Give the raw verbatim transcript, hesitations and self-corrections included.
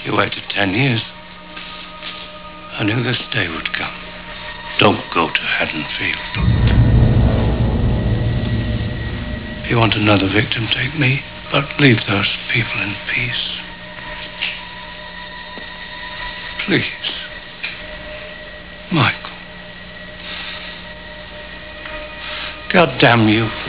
You waited ten years. I knew this day would come. Don't go to Haddonfield. If you want another victim, take me. But leave those people in peace. Please. Michael. God damn you.